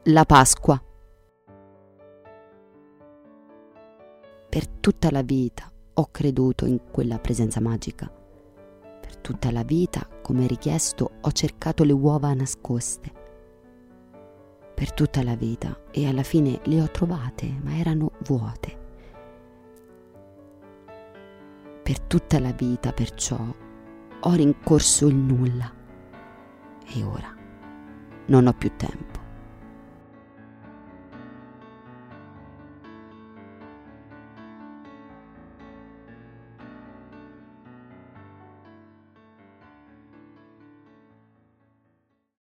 La Pasqua. Per tutta la vita ho creduto in quella presenza magica. Per tutta la vita, come richiesto, ho cercato le uova nascoste. Per tutta la vita, e alla fine le ho trovate, ma erano vuote. Per tutta la vita, perciò, ho rincorso il nulla. E ora non ho più tempo.